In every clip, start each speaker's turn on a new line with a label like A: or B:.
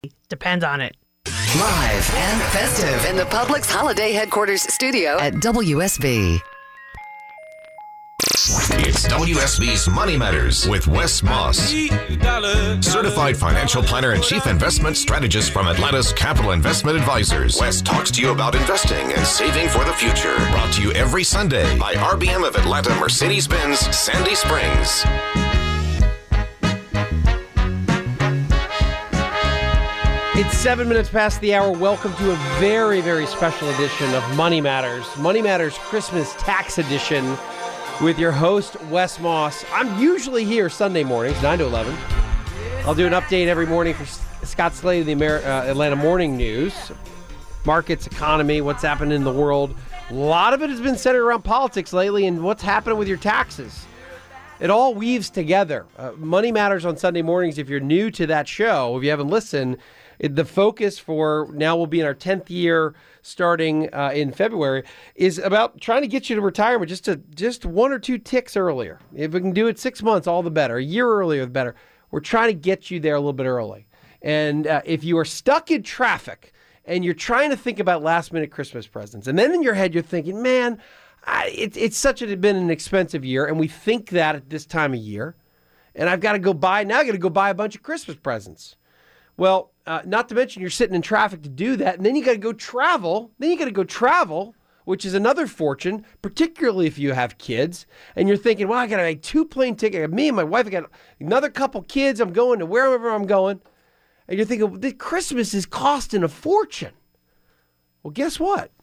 A: depend on it.
B: Live and festive in the Publix Holiday Headquarters studio at WSB.
C: It's WSB's Money Matters with Wes Moss, certified financial planner and chief investment strategist from Atlanta's Capital Investment Advisors. Wes talks to you about investing and saving for the future. Brought to you every Sunday by RBM of Atlanta Mercedes-Benz Sandy Springs.
D: It's 7 minutes past the hour. Welcome to a very, very special edition of Money Matters. Money Matters Christmas Tax Edition with your host, Wes Moss. I'm usually here Sunday mornings, 9 to 11. I'll do an update every morning for Scott Slade of the Atlanta Morning News. Markets, economy, what's happening in the world. A lot of it has been centered around politics lately and what's happening with your taxes. It all weaves together. Money Matters on Sunday mornings. If you're new to that show, if you haven't listened, the focus for now will be in our 10th year starting in February is about trying to get you to retirement just one or two ticks earlier. If we can do it 6 months, all the better. A year earlier, the better. We're trying to get you there a little bit early. And if you are stuck in traffic and you're trying to think about last minute Christmas presents, and then in your head you're thinking, man, it's been an expensive year, and we think that at this time of year, and I've got to go buy a bunch of Christmas presents. Well, not to mention you're sitting in traffic to do that, and then you got to go travel. Which is another fortune, particularly if you have kids, and you're thinking, well, I got to make 2 plane tickets. Me and my wife, I got another couple kids. I'm going to wherever I'm going, and you're thinking, well, Christmas is costing a fortune. Well, guess what?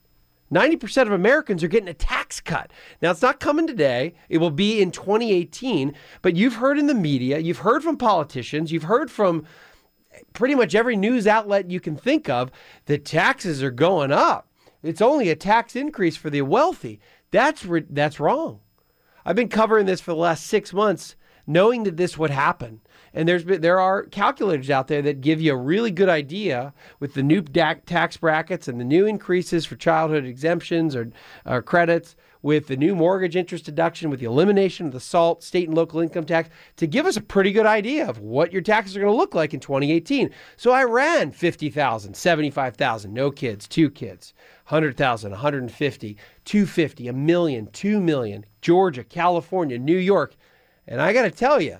D: 90% of Americans are getting a tax cut. Now, it's not coming today. It will be in 2018. But you've heard in the media, you've heard from politicians, you've heard from pretty much every news outlet you can think of that taxes are going up. It's only a tax increase for the wealthy. That's wrong. I've been covering this for the last 6 months, knowing that this would happen. And there are calculators out there that give you a really good idea with the new tax brackets and the new increases for childhood exemptions or credits, with the new mortgage interest deduction, with the elimination of the SALT, state and local income tax, to give us a pretty good idea of what your taxes are going to look like in 2018. So I ran 50,000, 75,000, no kids, 2 kids, 100,000, 150, 250, a million, 2 million, Georgia, California, New York. And I got to tell you,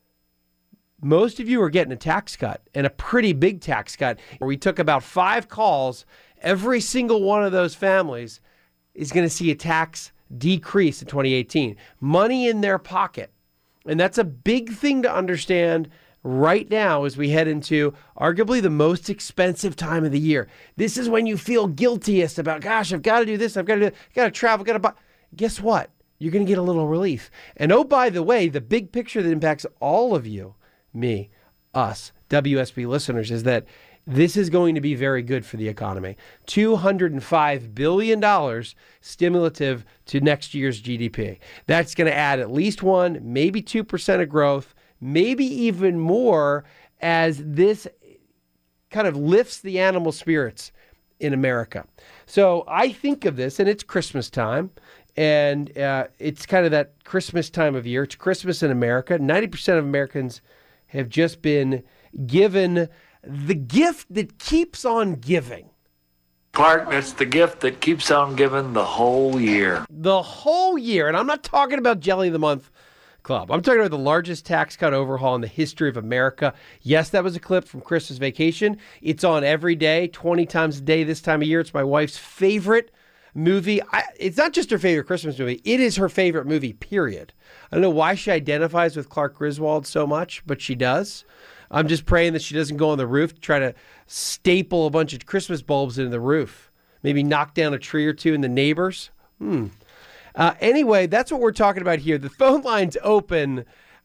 D: most of you are getting a tax cut, and a pretty big tax cut. We took about 5 calls. Every single one of those families is going to see a tax decrease in 2018. Money in their pocket. And that's a big thing to understand right now as we head into arguably the most expensive time of the year. This is when you feel guiltiest about, gosh, I've got to do this, I've got to travel, got to buy. Guess what? You're going to get a little relief. And oh, by the way, the big picture that impacts all of you, me, us, WSB listeners, is that this is going to be very good for the economy. $205 billion stimulative to next year's GDP. That's going to add at least 1%, maybe 2% of growth, maybe even more, as this kind of lifts the animal spirits in America. So I think of this, and it's Christmas time, and it's kind of that Christmas time of year. It's Christmas in America. 90% of Americans have just been given the gift that keeps on giving.
E: Clark, it's the gift that keeps on giving the whole year.
D: The whole year. And I'm not talking about Jelly of the Month Club. I'm talking about the largest tax cut overhaul in the history of America. Yes, that was a clip from Christmas Vacation. It's on every day, 20 times a day this time of year. It's my wife's favorite movie. It's not just her favorite Christmas movie. It is her favorite movie, period. I don't know why she identifies with Clark Griswold so much, but she does. I'm just praying that she doesn't go on the roof to try to staple a bunch of Christmas bulbs into the roof. Maybe knock down a tree or two in the neighbors. Anyway, that's what we're talking about here. The phone line's open,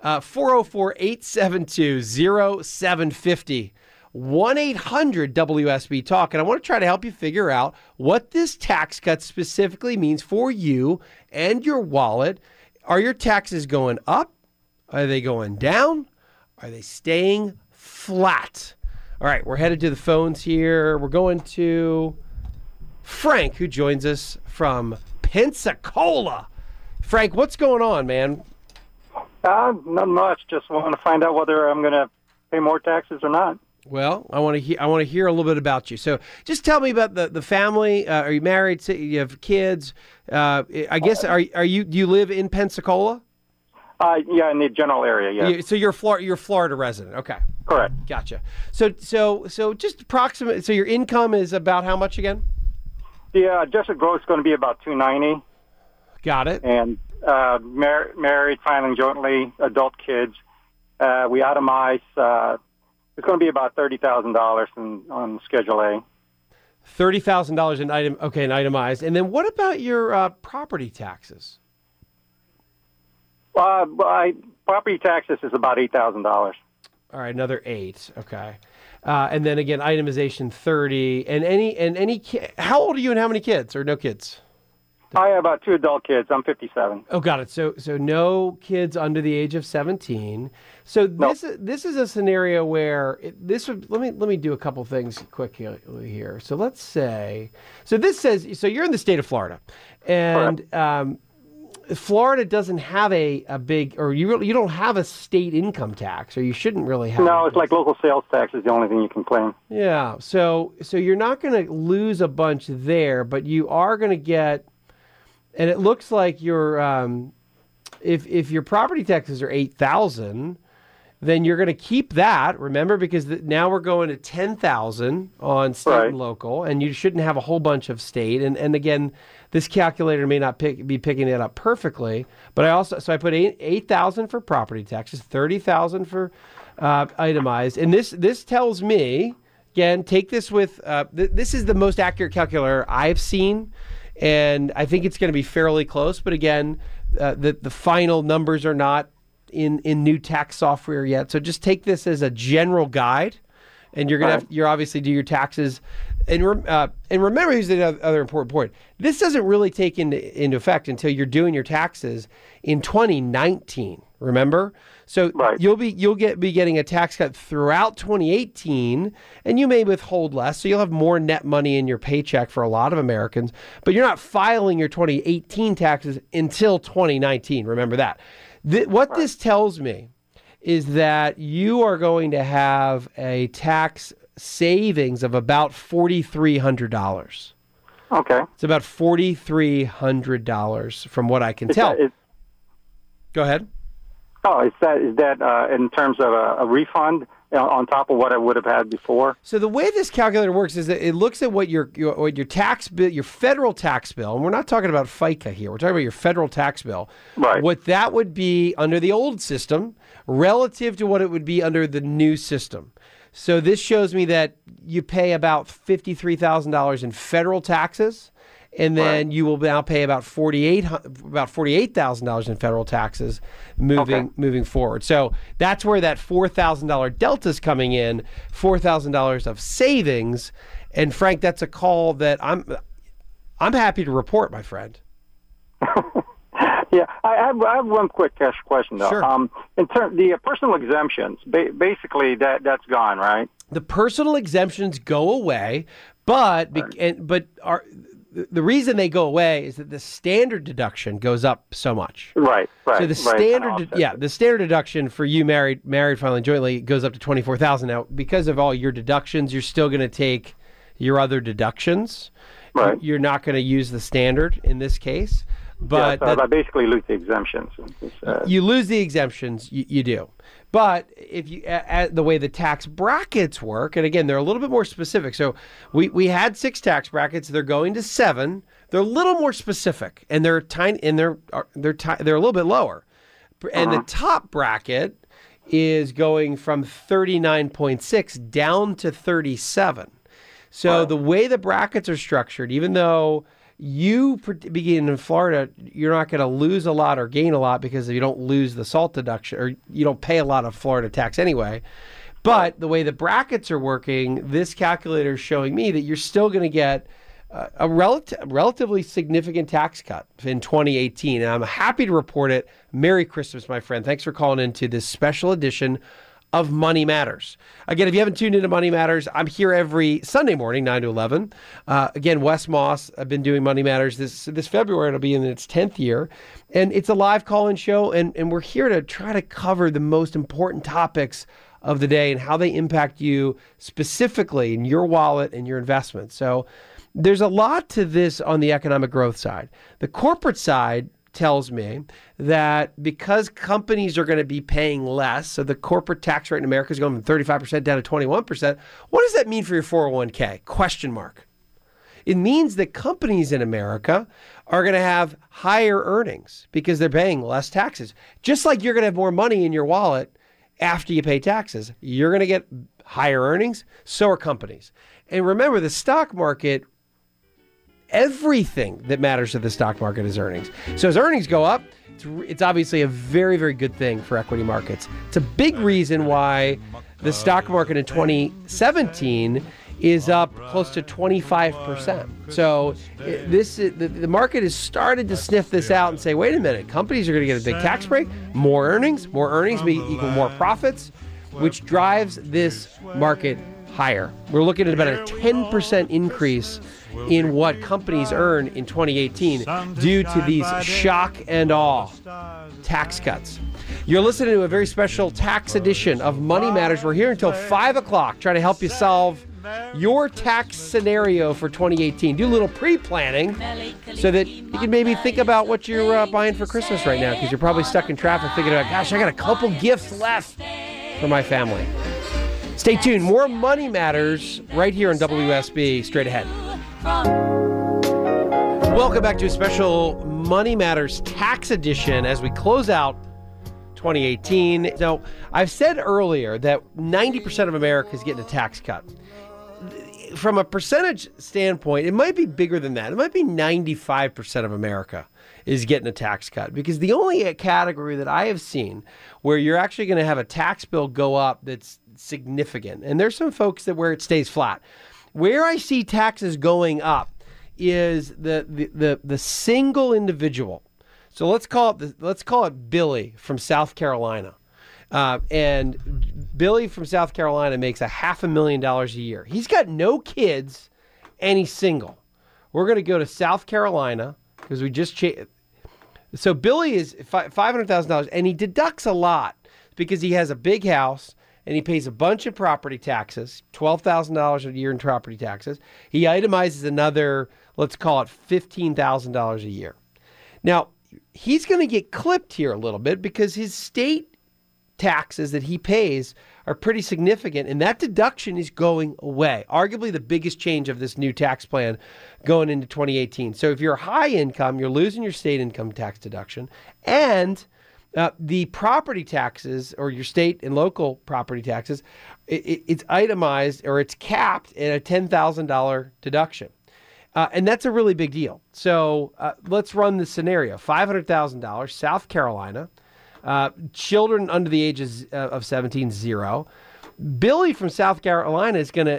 D: 404-872-0750. 1-800-WSB-TALK. And I want to try to help you figure out what this tax cut specifically means for you and your wallet. Are your taxes going up? Are they going down? Are they staying flat? All right, we're headed to the phones here. We're going to Frank, who joins us from Pensacola. Frank, what's going on, man?
F: Not much. Just want to find out whether I'm going to pay more taxes or not.
D: Well, I want to hear a little bit about you. So, just tell me about the family. Are you married? So you have kids? I guess do you live in Pensacola?
A: Yeah, in the general area. Yeah.
D: So you're Florida resident. Okay.
A: Correct.
D: Gotcha. So just approximate. So your income is about how much again?
A: The adjusted gross is going to be about $290.
D: Got it.
A: And married, filing jointly, adult kids. We itemize. It's going to be about $30,000 on Schedule A.
D: $30,000 in itemized. And then what about your property taxes?
A: Property taxes is about $8,000.
D: All right, another 8. Okay. And then again, itemization 30. And any how old are you and how many kids or no kids?
A: I have 2 adult kids. I'm 57.
D: Oh, got it. So no kids under the age of 17. So this is a scenario where let me do a couple things quickly here. So let's say this says you're in the state of Florida, and Florida doesn't have a big, or you don't have a state income tax, or you shouldn't really have.
A: No, it's like local sales tax is the only thing you can claim.
D: Yeah. So you're not going to lose a bunch there, but you are going to get. And it looks like your if your property taxes are $8,000, then you're going to keep that. Remember, because now we're going to $10,000 on state and local, and you shouldn't have a whole bunch of state. And again, this calculator may not be picking it up perfectly, but I put $8,000 for property taxes, $30,000 for itemized, and this tells me again. Take this with this is the most accurate calculator I've seen. And I think it's going to be fairly close. But again, the final numbers are not in new tax software yet. So just take this as a general guide, and you're going to you're obviously do your taxes. And remember, here's the other important point. This doesn't really take into effect until you're doing your taxes in 2019. Remember, so you'll be getting a tax cut throughout 2018, and you may withhold less, so you'll have more net money in your paycheck for a lot of Americans. But you're not filing your 2018 taxes until 2019. Remember that. What this tells me is that you are going to have a tax savings of about $4,300.
A: Okay.
D: It's about $4,300 from what I can tell. Go ahead.
A: Oh, is that in terms of a refund on top of what I would have had before?
D: So the way this calculator works is that it looks at what your tax bill, your federal tax bill, and we're not talking about FICA here. We're talking about your federal tax bill.
A: Right.
D: What that would be under the old system relative to what it would be under the new system. So this shows me that you pay about $53,000 in federal taxes, and then you will now pay about $48,000 in federal taxes moving forward. So that's where that $4,000 delta is coming in, $4,000 of savings. And Frank, that's a call that I'm happy to report, my friend.
A: Yeah, I have one quick question though.
D: Sure.
A: In terms the personal exemptions, basically that's gone, right?
D: The personal exemptions go away, but the reason they go away is that the standard deduction goes up so much.
A: Right.
D: So the standard deduction for you married filing jointly goes up to $24,000. Now, because of all your deductions, you're still going to take your other deductions.
A: Right.
D: You're not going to use the standard in this case. But
A: so I basically lose the exemptions.
D: You lose the exemptions, you do. But if you the way the tax brackets work, and again, they're a little bit more specific. So we had 6 tax brackets. They're going to 7. They're a little more specific, and they're tiny, and they're a little bit lower. And the top bracket is going from 39.6 down to 37. So the way the brackets are structured, even though you begin in Florida, you're not going to lose a lot or gain a lot because you don't lose the SALT deduction, or you don't pay a lot of Florida tax anyway. But the way the brackets are working, this calculator is showing me that you're still going to get a relatively significant tax cut in 2018. And I'm happy to report it. Merry Christmas, my friend. Thanks for calling into this special edition of Money Matters. Again, if you haven't tuned into Money Matters, I'm here every Sunday morning, 9 to 11. Again, Wes Moss, I've been doing Money Matters this February. It'll be in its 10th year. And it's a live call-in show, and we're here to try to cover the most important topics of the day and how they impact you specifically in your wallet and your investments. So there's a lot to this on the economic growth side. The corporate side tells me that because companies are going to be paying less, so the corporate tax rate in America is going from 35% down to 21%. What does that mean for your 401k? Question mark. It means that companies in America are going to have higher earnings because they're paying less taxes. Just like you're going to have more money in your wallet after you pay taxes, you're going to get higher earnings. So are companies. And remember, the stock market, everything that matters to the stock market is earnings. So as earnings go up, it's obviously a very, very good thing for equity markets. It's a big reason why the stock market in 2017 is up close to 25%. So the market has started to sniff this out and say, wait a minute, companies are going to get a big tax break, more earnings equal more profits, which drives this market higher. We're looking at about a 10% increase in what companies earn in 2018 due to these shock and awe tax cuts. You're listening to a very special tax edition of Money Matters. We're here until 5 o'clock trying to help you solve your tax scenario for 2018. Do a little pre-planning so that you can maybe think about what you're buying for Christmas right now, because you're probably stuck in traffic thinking about, gosh, I got a couple gifts left for my family. Stay tuned. More Money Matters right here on WSB straight ahead. Welcome back to a special Money Matters tax edition as we close out 2018. So I've said earlier that 90% of America is getting a tax cut. From a percentage standpoint, it might be bigger than that. It might be 95% of America is getting a tax cut, because the only category that I have seen where you're actually going to have a tax bill go up that's significant, and there's some folks that where it stays flat. Where I see taxes going up is the single individual. So let's call it Billy from South Carolina. And Billy from South Carolina makes $500,000 a year. He's got no kids and he's single. We're going to go to South Carolina because we just So Billy is $500,000 and he deducts a lot because he has a big house and he pays a bunch of property taxes, $12,000 a year in property taxes. He itemizes another, let's call it $15,000 a year. Now, he's going to get clipped here a little bit because his state taxes that he pays are pretty significant, and that deduction is going away. Arguably the biggest change of this new tax plan going into 2018. So if you're high income, you're losing your state income tax deduction, and the property taxes, or your state and local property taxes, it's itemized, or it's capped at a $10,000 deduction. And that's a really big deal. So let's run the scenario. $500,000, South Carolina, children under the age of 17, zero. Billy from South Carolina is gonna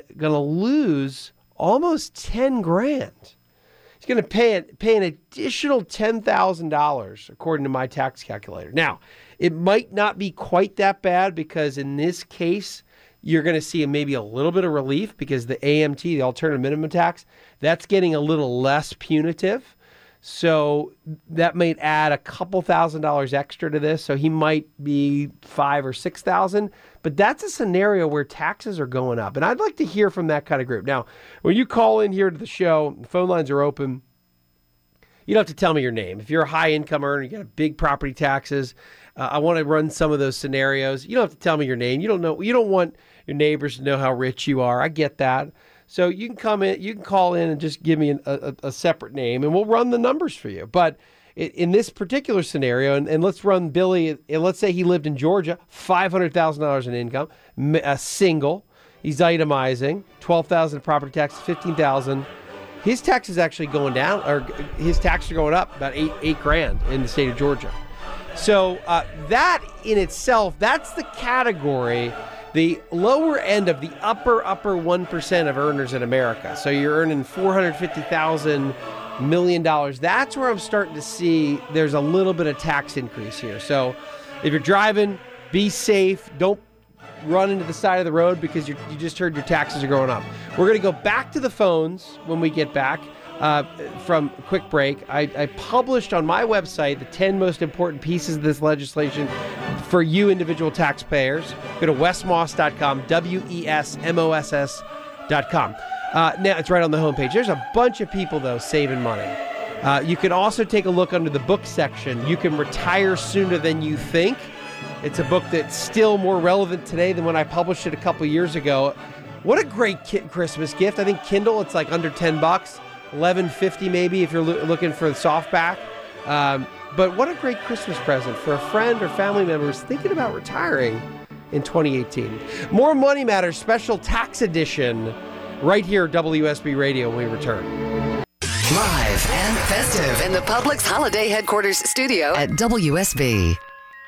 D: lose almost $10,000. He's going to pay an additional $10,000 according to my tax calculator. Now, it might not be quite that bad because in this case, you're going to see maybe a little bit of relief because the AMT, the alternative minimum tax, that's getting a little less punitive. So that might add a couple $1,000s extra to this. So he might be $5,000 or $6,000. But that's a scenario where taxes are going up. And I'd like to hear from that kind of group. Now, when you call in here to the show, the phone lines are open. You don't have to tell me your name. If you're a high income earner, you got big property taxes, I want to run some of those scenarios. You don't have to tell me your name. You don't want your neighbors to know how rich you are. I get that. So you can come in, you can call in and just give me a separate name and we'll run the numbers for you. But in this particular scenario, and let's run Billy, and let's say he lived in Georgia, $500,000 in income, a single, he's itemizing, $12,000 property tax, $15,000. His tax is actually going down, or his taxes are going up about $8,000 in the state of Georgia. So that in itself, that's the category, the lower end of the upper 1% of earners in America. So you're earning $450,000 million. That's where I'm starting to see there's a little bit of tax increase here. So if you're driving, be safe. Don't run into the side of the road because you just heard your taxes are going up. We're going to go back to the phones when we get back. from Quick Break. I published on my website the 10 most important pieces of this legislation for you individual taxpayers. Go to wesmoss.com, WESMOSS.com. Now, it's right on the homepage. There's a bunch of people, though, saving money. You can also take a look under the book section. You can retire sooner than you think. It's a book that's still more relevant today than when I published it a couple years ago. What a great Christmas gift. I think Kindle, it's like under $10, $11.50 maybe if you're looking for the softback. But what a great Christmas present for a friend or family member who's thinking about retiring in 2018. More Money Matters special tax edition right here at WSB Radio when we return.
B: Live and festive in the Publix Holiday Headquarters studio at WSB.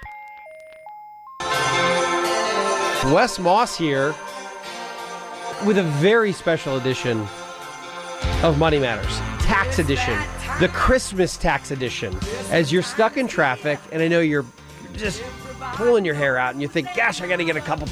D: Wes Moss here with a very special edition of Money Matters, tax edition, the Christmas tax edition. As you're stuck in traffic, and I know you're just pulling your hair out, and you think, gosh, I got a couple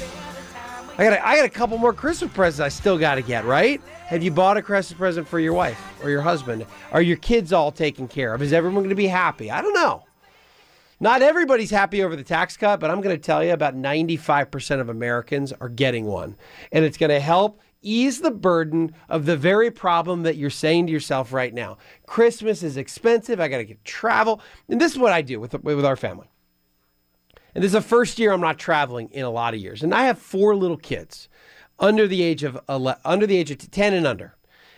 D: more Christmas presents I still got to get, right? Have you bought a Christmas present for your wife or your husband? Are your kids all taken care of? Is everyone going to be happy? I don't know. Not everybody's happy over the tax cut, but I'm going to tell you about 95% of Americans are getting one. And it's going to help ease the burden of the very problem that you're saying to yourself right now. Christmas is expensive. I got to get travel. And this is what I do with our family. And this is the first year I'm not traveling in a lot of years. And I have 4 little kids under the age of 10 and under.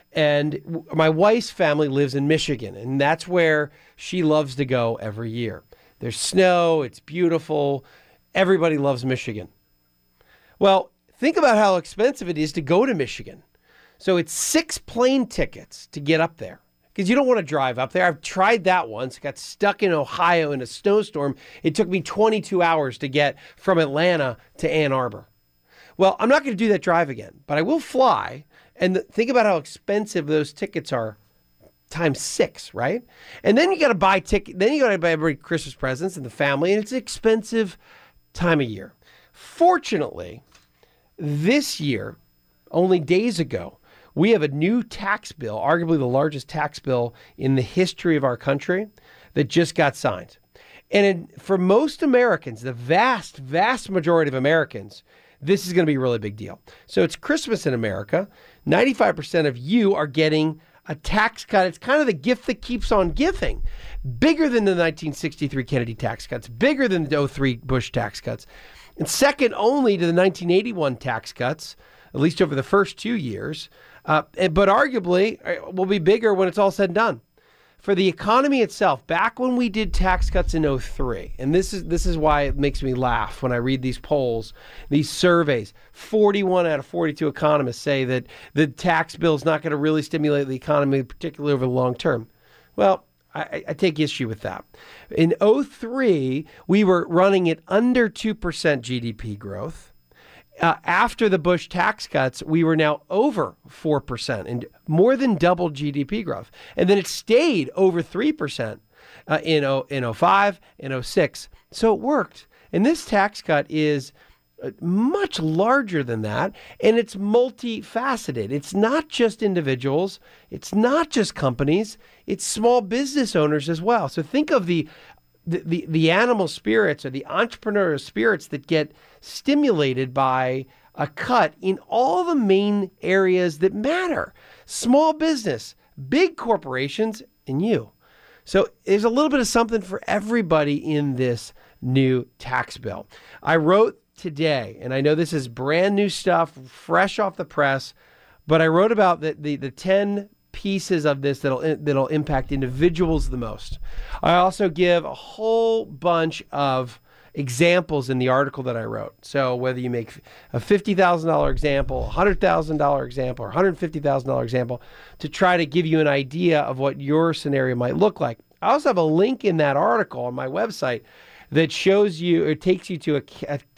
D: And my wife's family lives in Michigan, and that's where she loves to go every year. There's snow, it's beautiful. Everybody loves Michigan. Well, think about how expensive it is to go to Michigan. So it's 6 plane tickets to get up there because you don't want to drive up there. I've tried that once, got stuck in Ohio in a snowstorm. It took me 22 hours to get from Atlanta to Ann Arbor. Well, I'm not going to do that drive again, but I will fly. And think about how expensive those tickets are times 6, right? And then you got to buy then you got to buy every Christmas presents in the family, and it's an expensive time of year. Fortunately, this year, only days ago, we have a new tax bill, arguably the largest tax bill in the history of our country, that just got signed. And for most Americans, the vast, vast majority of Americans, this is going to be a really big deal. So it's Christmas in America. 95% of you are getting a tax cut. It's kind of the gift that keeps on giving. Bigger than the 1963 Kennedy tax cuts, bigger than the 03 Bush tax cuts, and second only to the 1981 tax cuts, at least over the first 2 years, but arguably will be bigger when it's all said and done. For the economy itself, back when we did tax cuts in 03, and this is why it makes me laugh when I read these polls, these surveys, 41 out of 42 economists say that the tax bill is not going to really stimulate the economy, particularly over the long term. Well, I take issue with that. In 03, we were running at under 2% GDP growth. After the Bush tax cuts, we were now over 4% and more than double GDP growth. And then it stayed over 3% in 05 and 06. So it worked. And this tax cut is much larger than that, and it's multifaceted. It's not just individuals. It's not just companies. It's small business owners as well. So think of the animal spirits or the entrepreneurial spirits that get stimulated by a cut in all the main areas that matter. Small business, big corporations, and you. So there's a little bit of something for everybody in this new tax bill. I wrote today, and I know this is brand new stuff, fresh off the press, but I wrote about the 10 pieces of this that'll impact individuals the most. I also give a whole bunch of examples in the article that I wrote. So whether you make a $50,000 example, $100,000 example, or $150,000 example, to try to give you an idea of what your scenario might look like. I also have a link in that article on my website that shows you, or takes you to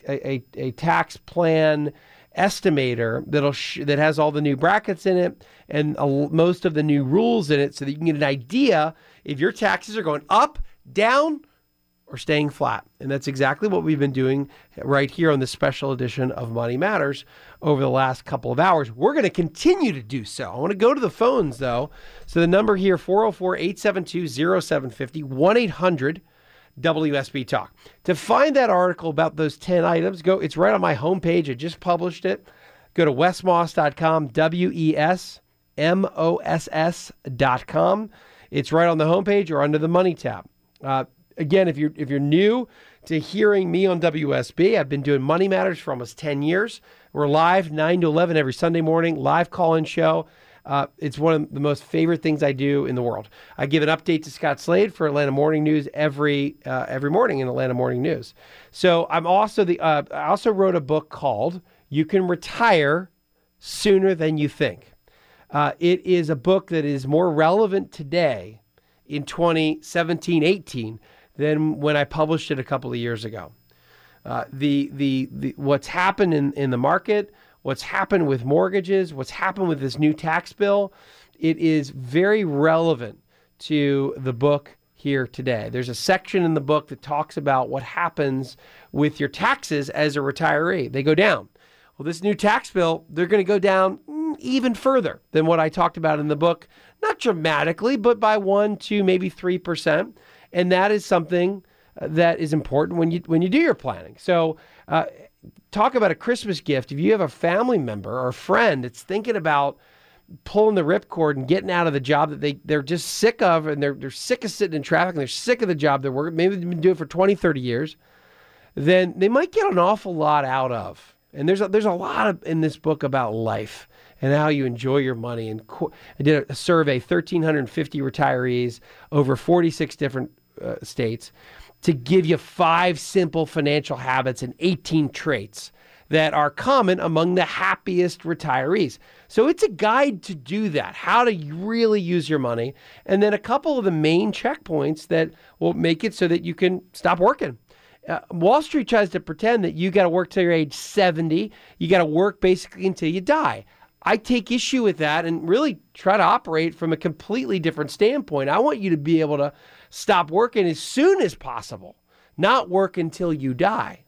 D: a tax plan estimator that has all the new brackets in it and most of the new rules in it, so that you can get an idea if your taxes are going up, down, or staying flat. And that's exactly what we've been doing right here on this special edition of Money Matters over the last couple of hours. We're going to continue to do so. I want to go to the phones, though. So the number here, 404-872-0750, 1-800-WSB Talk. To find that article about those 10 items, it's right on my homepage. I just published it. Go to wesmoss.com, WESMOSS.com. It's right on the homepage or under the Money tab. Again, if you're new to hearing me on WSB, I've been doing Money Matters for almost 10 years. We're live 9 to 11 every Sunday morning, live call-in show. It's one of the most favorite things I do in the world. I give an update to Scott Slade for Atlanta Morning News every morning in Atlanta Morning News. So I'm also I also wrote a book called You Can Retire Sooner Than You Think. It is a book that is more relevant today in 2017-18 than when I published it a couple of years ago. The what's happened in the market, what's happened with mortgages, what's happened with this new tax bill, it is very relevant to the book here today. There's a section in the book that talks about what happens with your taxes as a retiree. They go down. Well, this new tax bill, they're going to go down even further than what I talked about in the book. Not dramatically, but by 1, 2, maybe 3%. And that is something that is important when you do your planning. So talk about a Christmas gift. If you have a family member or a friend that's thinking about pulling the ripcord and getting out of the job that they're just sick of, and they're sick of sitting in traffic, and they're sick of the job they're working, maybe they've been doing it for 20, 30 years, then they might get an awful lot out of. And there's a lot in this book about life and how you enjoy your money. And I did a survey, 1,350 retirees over 46 different states, to give you 5 simple financial habits and 18 traits that are common among the happiest retirees. So it's a guide to do that, how to really use your money, and then a couple of the main checkpoints that will make it so that you can stop working. Wall Street tries to pretend that you got to work till you're age 70. You got to work basically until you die. I take issue with that and really try to operate from a completely different standpoint. I want you to be able to stop working as soon as possible, not work until you die.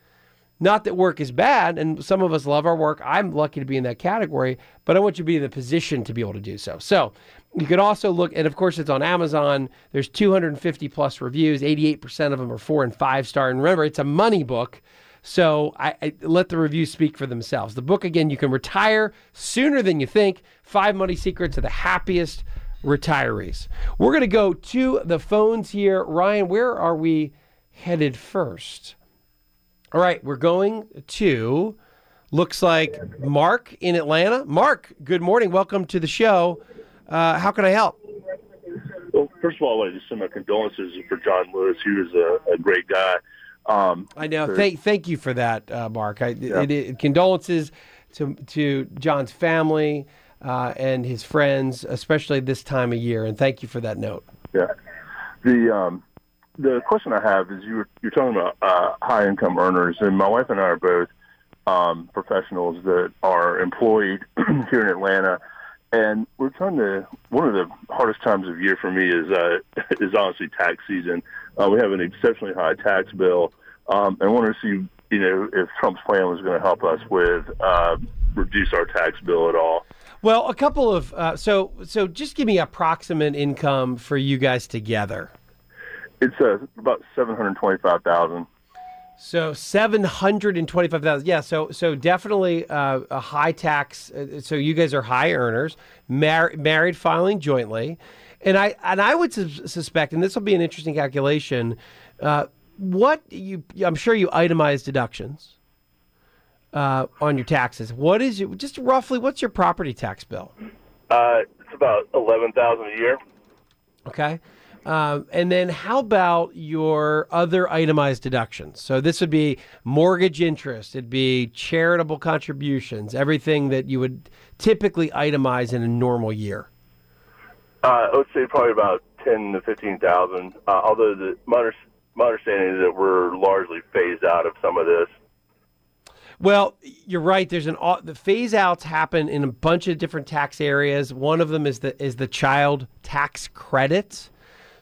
D: Not that work is bad, and some of us love our work. I'm lucky to be in that category, but I want you to be in the position to be able to do so. So you can also look, and of course it's on Amazon. There's 250 plus reviews. 88% of them are 4 and 5 star. And remember, it's a money book, so I let the reviews speak for themselves. The book, again, You Can Retire Sooner Than You Think. 5 money secrets of the happiest retirees. We're going to go to the phones here. Ryan, where are we headed first? All right, we're going to, looks like Mark in Atlanta. Mark, good morning. Welcome to the show. How can I help?
F: Well, first of all, I want to send my condolences for John Lewis. He was a great guy.
D: I know. Thank you for that, Mark. Condolences to John's family and his friends, especially this time of year. And thank you for that note.
F: Yeah. The question I have is you're talking about high income earners, and my wife and I are both professionals that are employed here in Atlanta, and we're trying to. One of the hardest times of year for me is honestly tax season. We have an exceptionally high tax bill, and I wanted to see if Trump's plan was going to help us with reduce our tax bill at all.
D: Well, a couple of so just give me approximate income for you guys together.
F: It's about $725,000.
D: So $725,000. Yeah. So definitely a high tax. So you guys are high earners, married, filing jointly, and I would suspect, and this will be an interesting calculation. I'm sure you itemize deductions on your taxes. What is it? Just roughly, what's your property tax bill?
F: It's about $11,000 a year.
D: Okay. And then how about your other itemized deductions? So this would be mortgage interest. It'd be charitable contributions, everything that you would typically itemize in a normal year.
F: I would say probably about $10,000 to $15,000. Although my understanding is that we're largely phased out of some of this.
D: Well, you're right. The phase outs happen in a bunch of different tax areas. One of them is the child tax credit.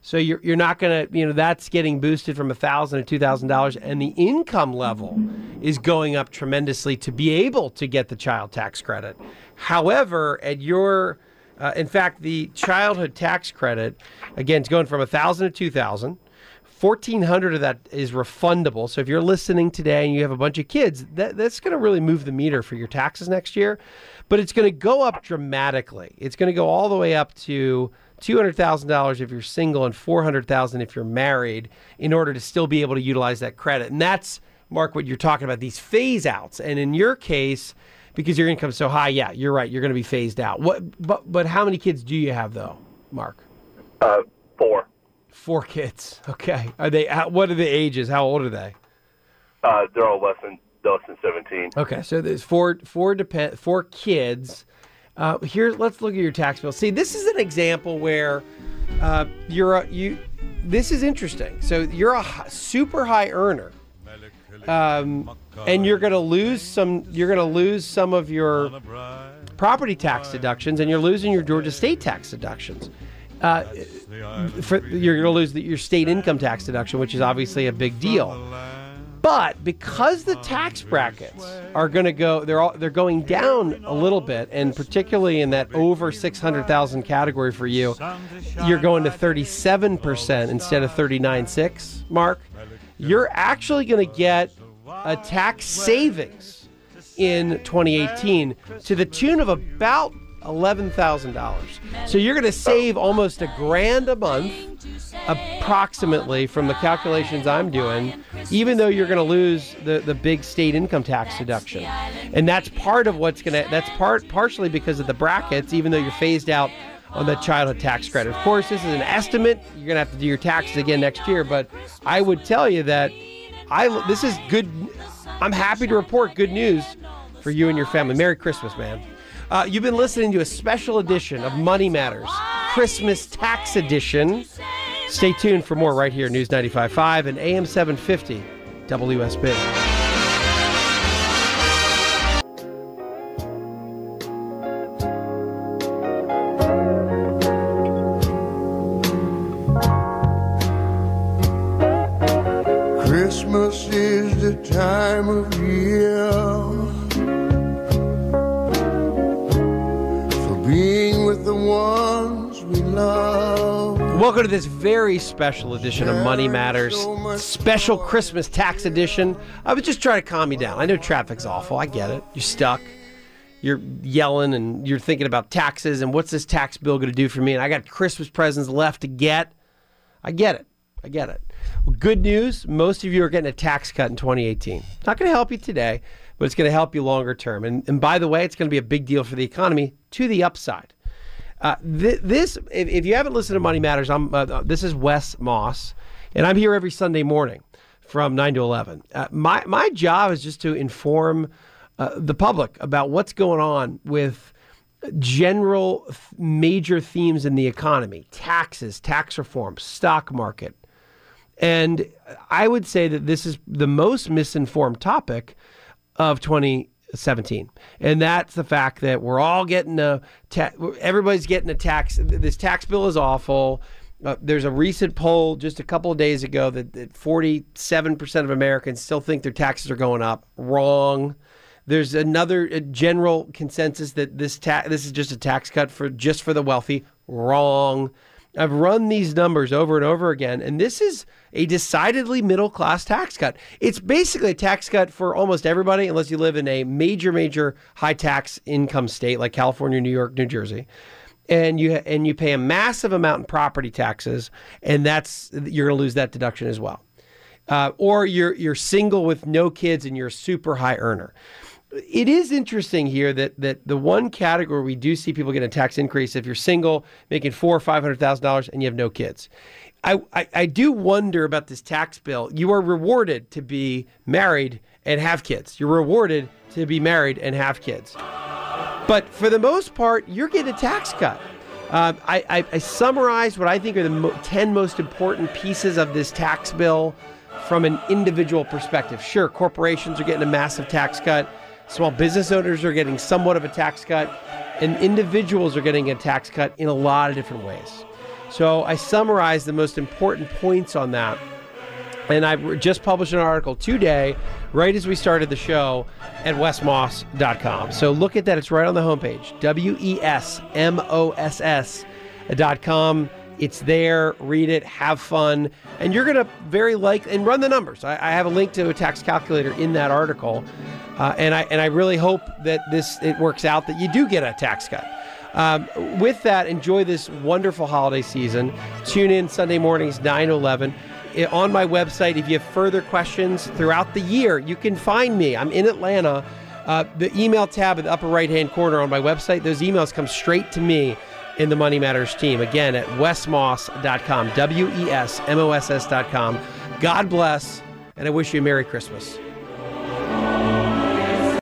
D: So you're not going to, that's getting boosted from $1,000 to $2,000, and the income level is going up tremendously to be able to get the child tax credit. However, in fact, the childhood tax credit, again, it's going from $1,000 to $2,000. $1,400 of that is refundable. So if you're listening today and you have a bunch of kids, that's going to really move the meter for your taxes next year. But it's going to go up dramatically. It's going to go all the way up to $200,000 if you're single and $400,000 if you're married in order to still be able to utilize that credit. And that's, Mark, what you're talking about, these phase outs. And in your case, because your income's so high, yeah, you're right, you're going to be phased out. But how many kids do you have, though, Mark?
F: 4.
D: 4 kids. Okay. What are the ages? How old are they?
F: They're all less than 17.
D: Okay, so there's four kids. Let's look at your tax bill. See, this is an example where this is interesting. So you're a super high earner, and you're going to lose some of your property tax deductions, and you're losing your Georgia state tax deductions. You're going to lose your state income tax deduction, which is obviously a big deal. But because the tax brackets are going to go, they're going down a little bit, and particularly in that over 600,000 category for you, you're going to 37% instead of 39.6. Mark, you're actually going to get a tax savings in 2018 to the tune of about $11,000. So you're going to save almost $1,000 a month, approximately, from the calculations I'm doing, even though you're going to lose the big state income tax deduction. And that's part of partially because of the brackets, even though you're phased out on the childhood tax credit. Of course, this is an estimate. You're going to have to do your taxes again next year, but I would tell you that this is good. I'm happy to report good news for you and your family. Merry Christmas, man. You've been listening to a special edition of Money Matters, Christmas Tax Edition. Stay tuned for more right here, News 95.5 and AM 750 WSB.
G: Christmas is the time of year for being with the ones we love.
D: Welcome to this very special edition of Money Matters, special Christmas tax edition. I was just trying to calm you down. I know traffic's awful. I get it. You're stuck. You're yelling and you're thinking about taxes and what's this tax bill going to do for me? And I got Christmas presents left to get. I get it. Well, good news. Most of you are getting a tax cut in 2018. It's not going to help you today, but it's going to help you longer term. And by the way, it's going to be a big deal for the economy to the upside. If you haven't listened to Money Matters, this is Wes Moss, and I'm here every Sunday morning from 9 to 11. My job is just to inform the public about what's going on with general major themes in the economy: taxes, tax reform, stock market. And I would say that this is the most misinformed topic of 2017. And that's the fact that we're all getting everybody's getting a tax. This tax bill is awful. There's a recent poll just a couple of days ago that 47% of Americans still think their taxes are going up. Wrong. There's another general consensus that this is just a tax cut for the wealthy. Wrong. I've run these numbers over and over again, and this is a decidedly middle-class tax cut. It's basically a tax cut for almost everybody, unless you live in a major high-tax income state like California, New York, New Jersey, and you pay a massive amount in property taxes, and you're going to lose that deduction as well. Or you're single with no kids and you're a super high earner. It is interesting here that the one category we do see people get a tax increase if you're single, making $400,000 or $500,000, and you have no kids. I do wonder about this tax bill. You are rewarded to be married and have kids. You're rewarded to be married and have kids. But for the most part, you're getting a tax cut. I summarized what I think are the 10 most important pieces of this tax bill from an individual perspective. Sure, corporations are getting a massive tax cut. Small business owners are getting somewhat of a tax cut, and individuals are getting a tax cut in a lot of different ways. So I summarized the most important points on that. And I just published an article today, right as we started the show, at wesmoss.com. So look at that. It's right on the homepage, WESMOSS.com. It's there. Read it. Have fun. And you're going to and run the numbers. I have a link to a tax calculator in that article. And I really hope that it works out that you do get a tax cut. With that, enjoy this wonderful holiday season. Tune in Sunday mornings, 9 to 11. On my website, if you have further questions throughout the year, you can find me. I'm in Atlanta. The email tab at the upper right-hand corner on my website, those emails come straight to me in the Money Matters team. Again, at wesmoss.com, WESMOSS.com. God bless, and I wish you a Merry Christmas.